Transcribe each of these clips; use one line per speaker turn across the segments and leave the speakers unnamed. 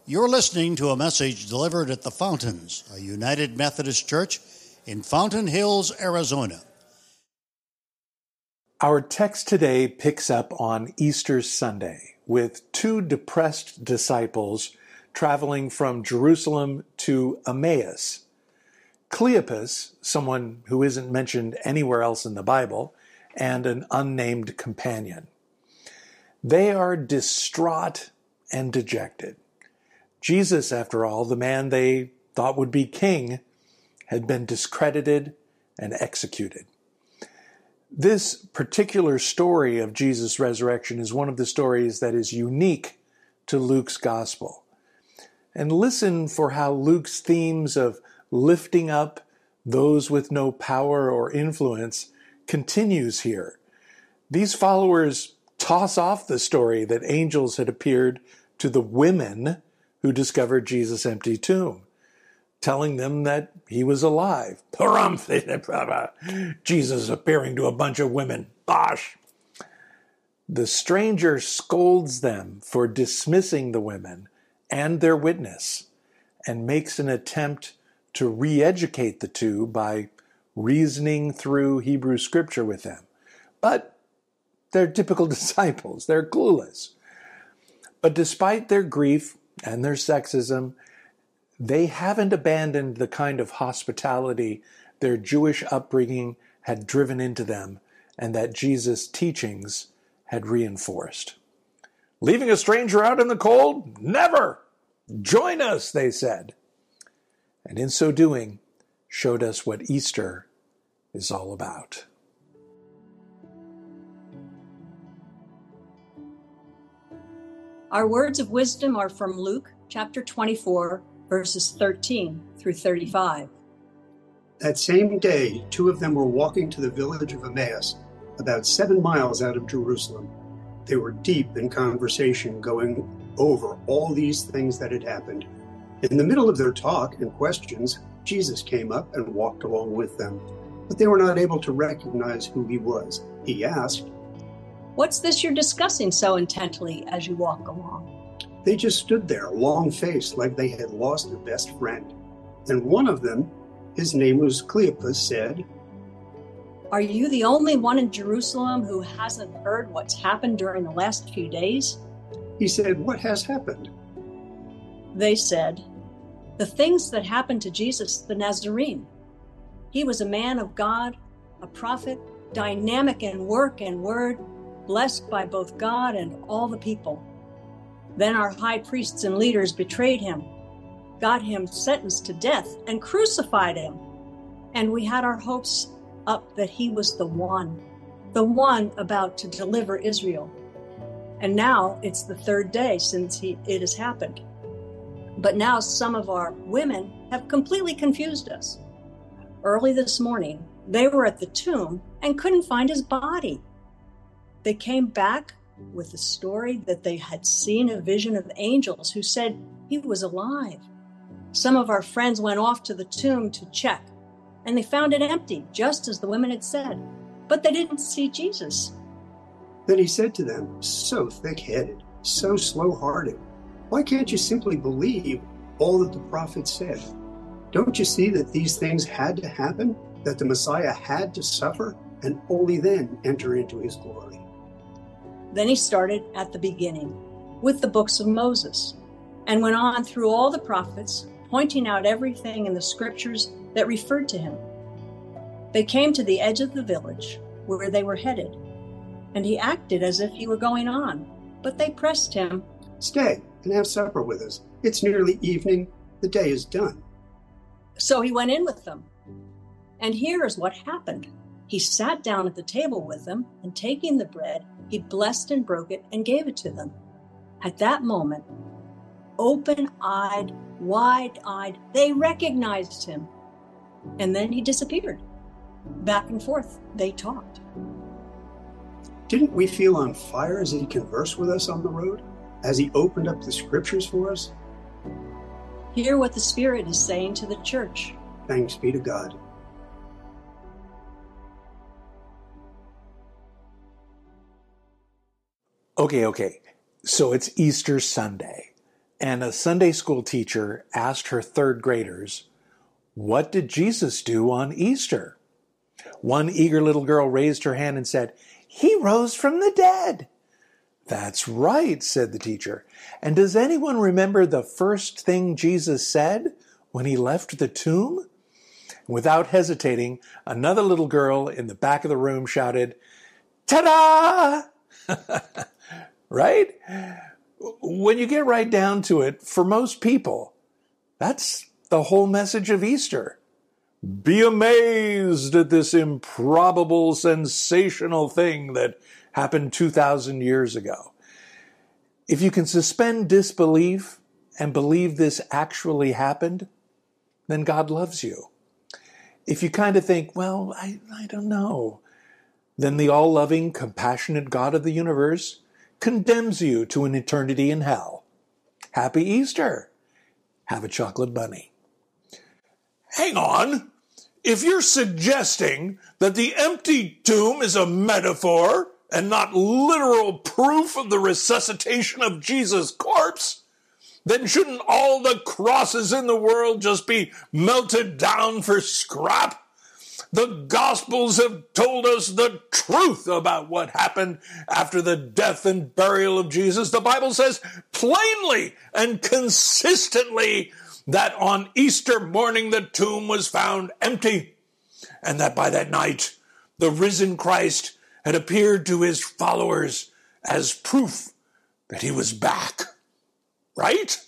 You're listening to a message delivered at the Fountains, a United Methodist Church in Fountain Hills, Arizona.
Our text today picks up on Easter Sunday with two depressed disciples traveling from Jerusalem to Emmaus. Cleopas, someone who isn't mentioned anywhere else in the Bible, and an unnamed companion. They are distraught and dejected. Jesus, after all, the man they thought would be king, had been discredited and executed. This particular story of Jesus' resurrection is one of the stories that is unique to Luke's gospel. And listen for how Luke's themes of lifting up those with no power or influence continues here. These followers toss off the story that angels had appeared to the women who discovered Jesus' empty tomb, telling them that he was alive. Jesus appearing to a bunch of women. Bosh! The stranger scolds them for dismissing the women and their witness, and makes an attempt to re-educate the two by reasoning through Hebrew scripture with them. But they're typical disciples. They're clueless. But despite their grief and their sexism, they haven't abandoned the kind of hospitality their Jewish upbringing had driven into them and that Jesus' teachings had reinforced. Leaving a stranger out in the cold? Never! Join us, they said. And in so doing, showed us what Easter is all about.
Our words of wisdom are from Luke chapter 24, verses 13 through 35.
That same day, two of them were walking to the village of Emmaus, about 7 miles out of Jerusalem. They were deep in conversation, going over all these things that had happened. In the middle of their talk and questions, Jesus came up and walked along with them, but they were not able to recognize who he was. He asked,
"What's this you're discussing so intently as you walk along?"
They just stood there, long-faced, like they had lost a best friend. And one of them, his name was Cleopas, said,
"Are you the only one in Jerusalem who hasn't heard what's happened during the last few days?"
He said, "What has happened?"
They said, "The things that happened to Jesus the Nazarene. He was a man of God, a prophet, dynamic in work and word, blessed by both God and all the people. Then our high priests and leaders betrayed him, got him sentenced to death, and crucified him. And we had our hopes up that he was the one about to deliver Israel. And now it's the third day since it has happened. But now some of our women have completely confused us. Early this morning, they were at the tomb and couldn't find his body. They came back with the story that they had seen a vision of angels who said he was alive. Some of our friends went off to the tomb to check, and they found it empty, just as the women had said, but they didn't see Jesus."
Then he said to them, "So thick-headed, so slow-hearted. Why can't you simply believe all that the prophets said? Don't you see that these things had to happen, that the Messiah had to suffer, and only then enter into his glory?"
Then he started at the beginning with the books of Moses and went on through all the prophets, pointing out everything in the scriptures that referred to him. They came to the edge of the village where they were headed, and he acted as if he were going on, but they pressed him.
"Stay and have supper with us. It's nearly evening. The day is done."
So he went in with them. And here is what happened. He sat down at the table with them, and taking the bread, he blessed and broke it and gave it to them. At that moment, open-eyed, wide-eyed, they recognized him. And then he disappeared. Back and forth, they talked.
Didn't we feel on fire as he conversed with us on the road? As he opened up the scriptures for us?
Hear what the Spirit is saying to the church.
Thanks be to God.
Okay. So it's Easter Sunday. and a Sunday school teacher asked her third graders, "What did Jesus do on Easter?" One eager little girl raised her hand and said, "He rose from the dead." "That's right," said the teacher. "And does anyone remember the first thing Jesus said when he left the tomb?" Without hesitating, another little girl in the back of the room shouted, "Ta-da!" Right? When you get right down to it, for most people, that's the whole message of Easter. Be amazed at this improbable, sensational thing that happened 2,000 years ago. If you can suspend disbelief and believe this actually happened, then God loves you. If you kind of think, well, I don't know, then the all-loving, compassionate God of the universe condemns you to an eternity in hell. Happy Easter. Have a chocolate bunny. Hang on. If you're suggesting that the empty tomb is a metaphor and not literal proof of the resuscitation of Jesus' corpse, then shouldn't all the crosses in the world just be melted down for scrap? The Gospels have told us the truth about what happened after the death and burial of Jesus. The Bible says plainly and consistently that on Easter morning the tomb was found empty, and that by that night the risen Christ had appeared to his followers as proof that he was back. Right?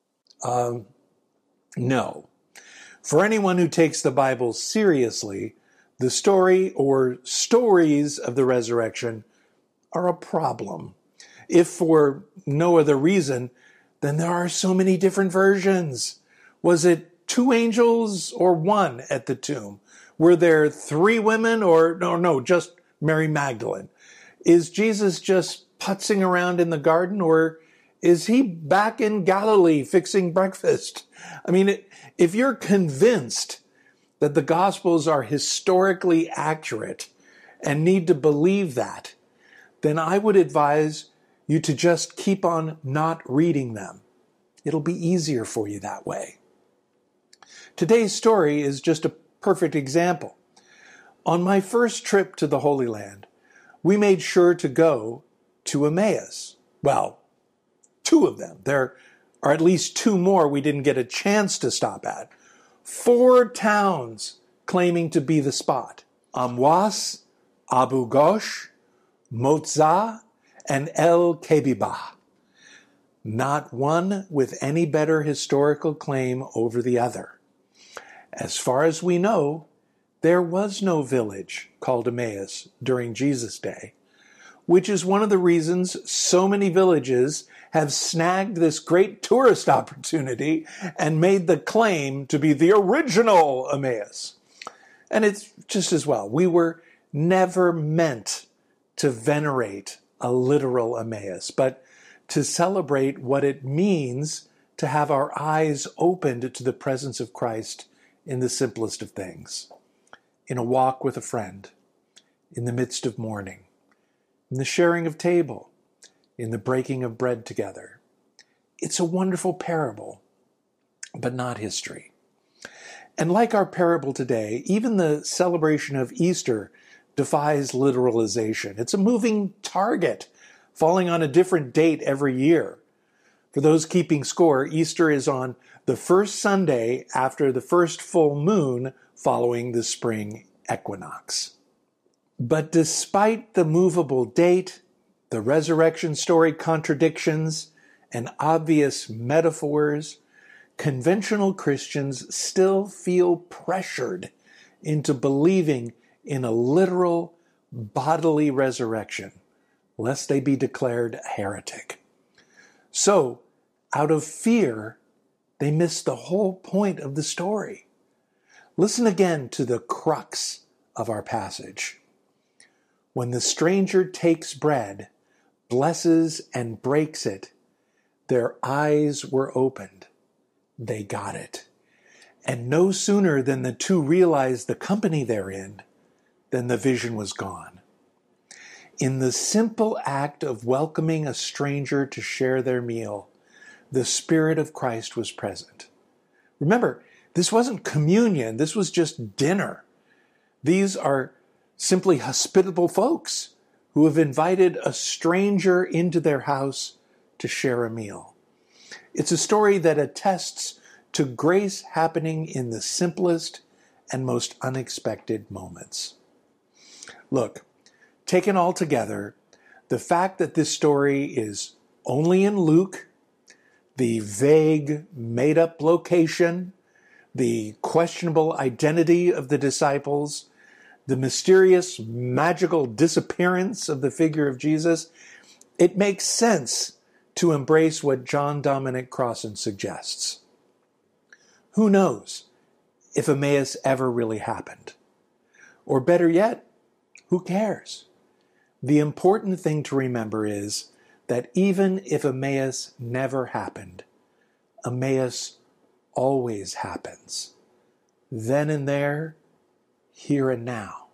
No. For anyone who takes the Bible seriously, the story or stories of the resurrection are a problem. If for no other reason, then there are so many different versions. Was it 2 angels or 1 at the tomb? Were there 3 women or no, just Mary Magdalene? Is Jesus just putzing around in the garden, or is he back in Galilee fixing breakfast? I mean, if you're convinced that the Gospels are historically accurate and need to believe that, then I would advise you to just keep on not reading them. It'll be easier for you that way. Today's story is just a perfect example. On my first trip to the Holy Land, we made sure to go to Emmaus. Well, 2 of them. There are at least 2 more we didn't get a chance to stop at. 4 towns claiming to be the spot: Amwas, Abu Ghosh, Motzah, and El Kebibah. Not one with any better historical claim over the other. As far as we know, there was no village called Emmaus during Jesus' day, which is one of the reasons so many villages have snagged this great tourist opportunity and made the claim to be the original Emmaus. And it's just as well. We were never meant to venerate a literal Emmaus, but to celebrate what it means to have our eyes opened to the presence of Christ in the simplest of things. In a walk with a friend, in the midst of mourning, in the sharing of table, in the breaking of bread together. It's a wonderful parable, but not history. And like our parable today, even the celebration of Easter defies literalization. It's a moving target, falling on a different date every year. For those keeping score, Easter is on the first Sunday after the first full moon following the spring equinox. But despite the movable date, the resurrection story contradictions, and obvious metaphors, conventional Christians still feel pressured into believing in a literal bodily resurrection, lest they be declared a heretic. So, out of fear, they miss the whole point of the story. Listen again to the crux of our passage. When the stranger takes bread, blesses and breaks it, their eyes were opened. They got it. And no sooner than the 2 realized the company they're in, than the vision was gone. In the simple act of welcoming a stranger to share their meal, the Spirit of Christ was present. Remember, this wasn't communion. This was just dinner. These are simply hospitable folks who have invited a stranger into their house to share a meal. It's a story that attests to grace happening in the simplest and most unexpected moments. Look, taken all together, the fact that this story is only in Luke, the vague, made-up location, the questionable identity of the disciples, the mysterious, magical disappearance of the figure of Jesus, it makes sense to embrace what John Dominic Crossan suggests. Who knows if Emmaus ever really happened? Or better yet, who cares? The important thing to remember is that even if Emmaus never happened, Emmaus always happens. Then and there, here and now.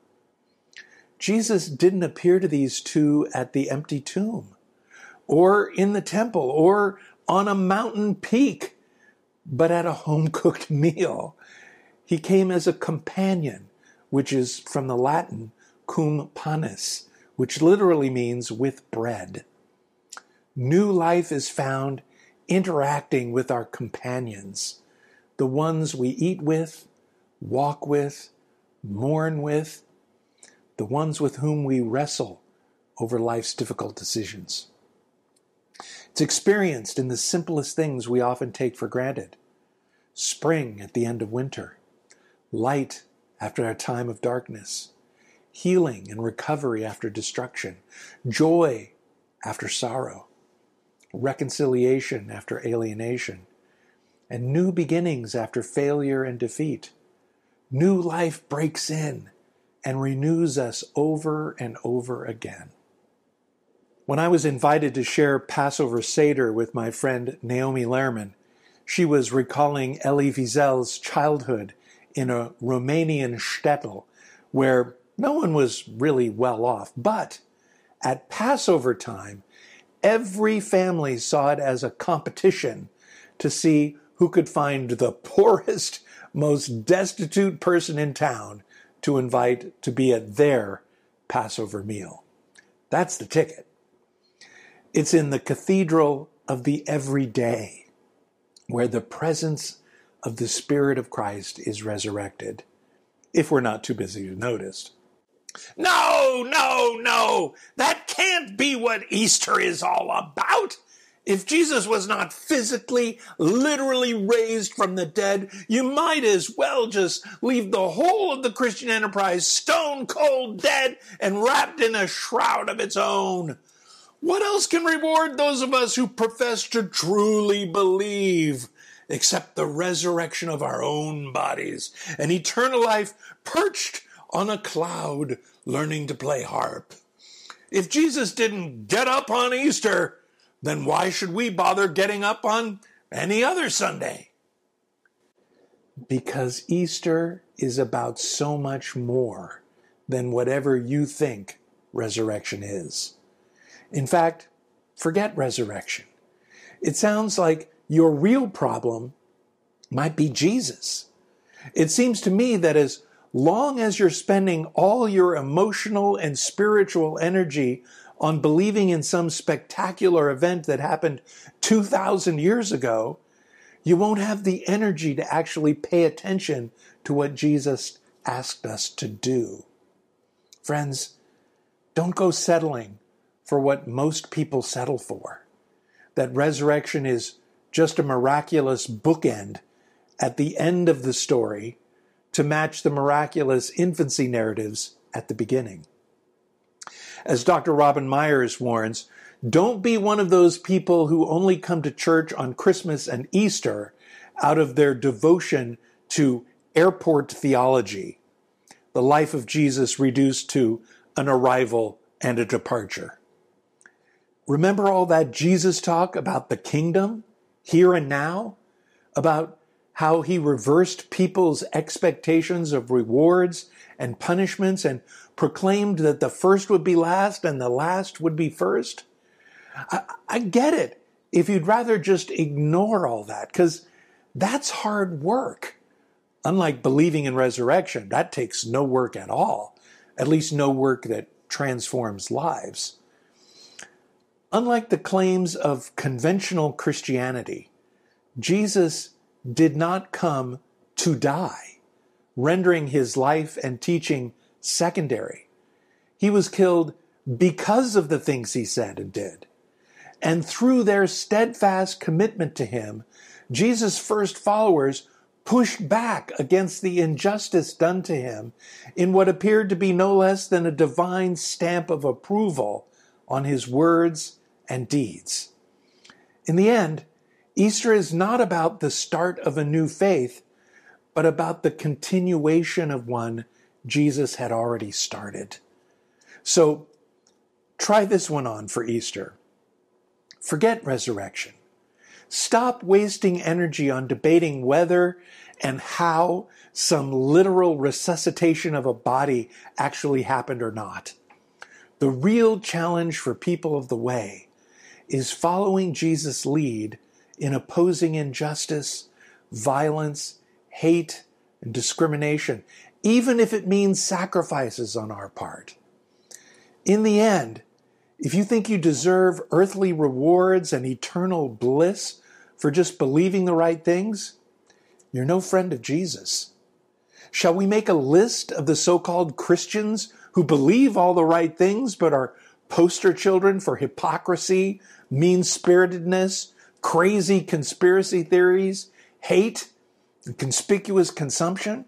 Jesus didn't appear to these two at the empty tomb, or in the temple, or on a mountain peak, but at a home-cooked meal. He came as a companion, which is from the Latin cum panis, which literally means with bread. New life is found interacting with our companions, the ones we eat with, walk with, mourn with, the ones with whom we wrestle over life's difficult decisions. It's experienced in the simplest things we often take for granted. Spring at the end of winter, light after a time of darkness, healing and recovery after destruction, joy after sorrow, reconciliation after alienation, and new beginnings after failure and defeat. New life breaks in and renews us over and over again. When I was invited to share Passover Seder with my friend Naomi Lehrman, she was recalling Elie Wiesel's childhood in a Romanian shtetl where no one was really well off. But at Passover time, every family saw it as a competition to see who could find the poorest, most destitute person in town to invite to be at their Passover meal. That's the ticket. It's in the cathedral of the everyday, where the presence of the Spirit of Christ is resurrected, if we're not too busy to notice. No! That can't be what Easter is all about. If Jesus was not physically, literally raised from the dead, you might as well just leave the whole of the Christian enterprise stone cold dead and wrapped in a shroud of its own. What else can reward those of us who profess to truly believe, except the resurrection of our own bodies and eternal life perched on a cloud learning to play harp? If Jesus didn't get up on Easter, then why should we bother getting up on any other Sunday? Because Easter is about so much more than whatever you think resurrection is. In fact, forget resurrection. It sounds like your real problem might be Jesus. It seems to me that as long as you're spending all your emotional and spiritual energy on believing in some spectacular event that happened 2,000 years ago, you won't have the energy to actually pay attention to what Jesus asked us to do. Friends, don't go settling for what most people settle for. That resurrection is just a miraculous bookend at the end of the story to match the miraculous infancy narratives at the beginning. As Dr. Robin Myers warns, don't be one of those people who only come to church on Christmas and Easter out of their devotion to airport theology, the life of Jesus reduced to an arrival and a departure. Remember all that Jesus talk about the kingdom, here and now, about how he reversed people's expectations of rewards and punishments and proclaimed that the first would be last and the last would be first? I get it. if you'd rather just ignore all that, because that's hard work. Unlike believing in resurrection, that takes no work at all, at least no work that transforms lives. Unlike the claims of conventional Christianity, Jesus did not come to die, rendering his life and teaching secondary. He was killed because of the things he said and did. And through their steadfast commitment to him, Jesus' first followers pushed back against the injustice done to him in what appeared to be no less than a divine stamp of approval on his words and deeds. In the end, Easter is not about the start of a new faith, but about the continuation of one Jesus had already started. So try this one on for Easter. Forget resurrection. Stop wasting energy on debating whether and how some literal resuscitation of a body actually happened or not. The real challenge for people of the way is following Jesus' lead in opposing injustice, violence, hate, and discrimination, even if it means sacrifices on our part. In the end, if you think you deserve earthly rewards and eternal bliss for just believing the right things, you're no friend of Jesus. Shall we make a list of the so-called Christians who believe all the right things but are poster children for hypocrisy, mean-spiritedness, crazy conspiracy theories, hate, and conspicuous consumption?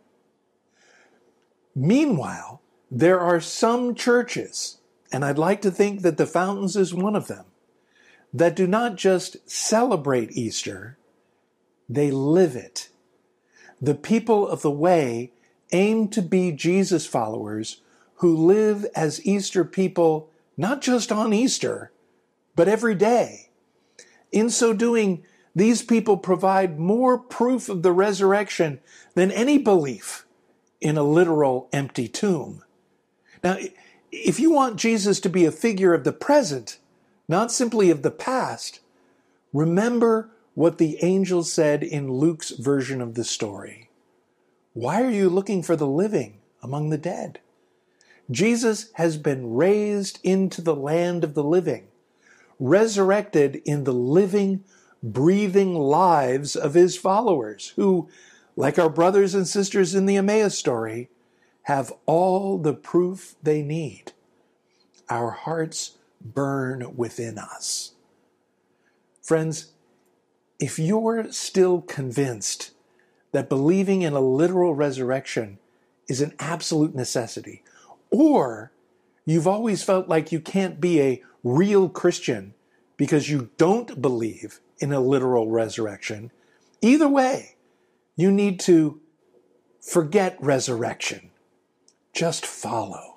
Meanwhile, there are some churches, and I'd like to think that the Fountains is one of them, that do not just celebrate Easter, they live it. The people of the way aim to be Jesus followers who live as Easter people, not just on Easter, but every day. In so doing, these people provide more proof of the resurrection than any belief in a literal empty tomb. Now, if you want Jesus to be a figure of the present, not simply of the past, remember what the angel said in Luke's version of the story. Why are you looking for the living among the dead? Jesus has been raised into the land of the living, resurrected in the living, breathing lives of his followers, who, like our brothers and sisters in the Emmaus story, have all the proof they need. Our hearts burn within us. Friends, if you're still convinced that believing in a literal resurrection is an absolute necessity, or you've always felt like you can't be a real Christian because you don't believe in a literal resurrection, either way, you need to forget resurrection. Just follow.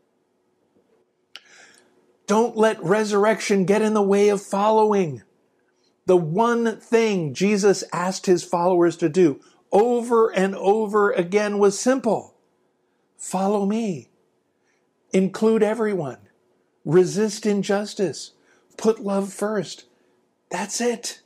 Don't let resurrection get in the way of following. The one thing Jesus asked his followers to do over and over again was simple. Follow me. Include everyone. Resist injustice. Put love first. That's it.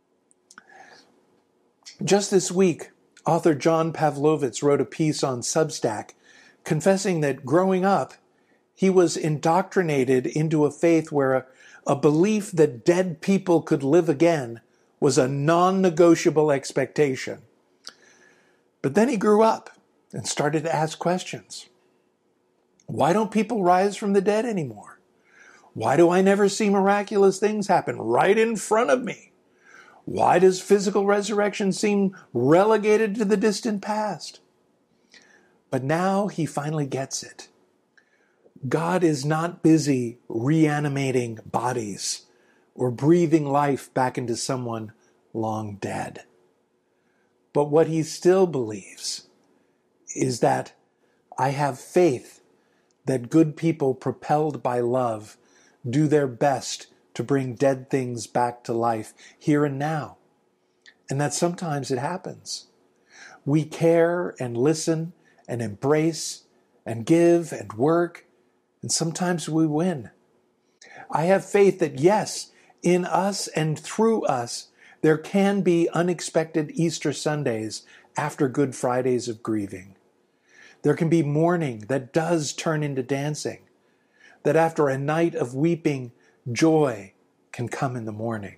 Just this week, author John Pavlovitz wrote a piece on Substack confessing that growing up, he was indoctrinated into a faith where a belief that dead people could live again was a non-negotiable expectation. But then he grew up and started to ask questions. Why don't people rise from the dead anymore? Why do I never see miraculous things happen right in front of me? Why does physical resurrection seem relegated to the distant past? But now he finally gets it. God is not busy reanimating bodies or breathing life back into someone long dead. But what he still believes is that I have faith that good people propelled by love do their best to bring dead things back to life here and now. And that sometimes it happens. We care and listen and embrace and give and work, and sometimes we win. I have faith that yes, In us and through us, there can be unexpected Easter Sundays after Good Fridays of grieving. There can be mourning that does turn into dancing, that after a night of weeping, joy can come in the morning.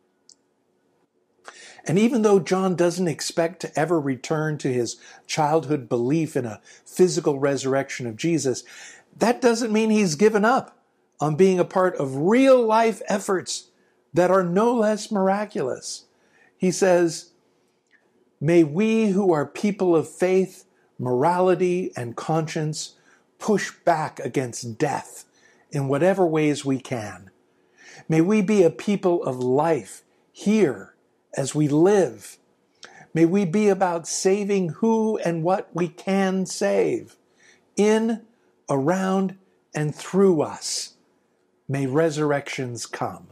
And even though John doesn't expect to ever return to his childhood belief in a physical resurrection of Jesus, that doesn't mean he's given up on being a part of real life efforts that are no less miraculous. He says, "May we who are people of faith, morality, and conscience push back against death in whatever ways we can. May we be a people of life here as we live. May we be about saving who and what we can save. In, around, and through us, may resurrections come."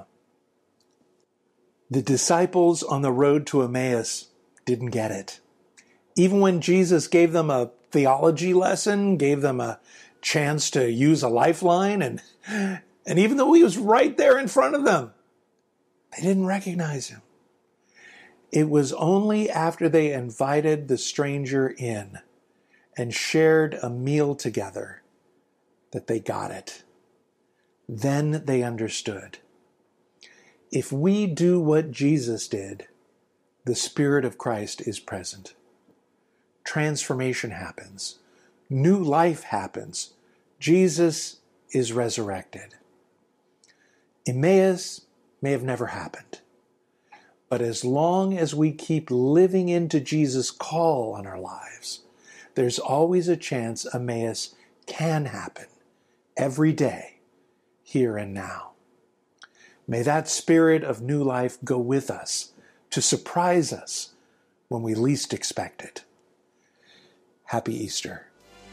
The disciples on the road to Emmaus didn't get it. Even when Jesus gave them a theology lesson, gave them a chance to use a lifeline, and even though he was right there in front of them, they didn't recognize him. It was only after they invited the stranger in and shared a meal together that they got it. Then they understood. If we do what Jesus did, the Spirit of Christ is present. Transformation happens. New life happens. Jesus is resurrected. Emmaus may have never happened. But as long as we keep living into Jesus' call on our lives, there's always a chance Emmaus can happen every day, here and now. May that spirit of new life go with us to surprise us when we least expect it. Happy Easter.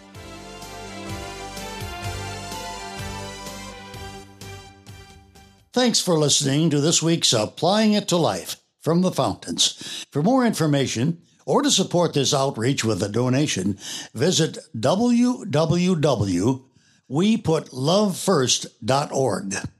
Thanks for listening to this week's Applying It to Life from the Fountains. For more information or to support this outreach with a donation, visit www.weputlovefirst.org.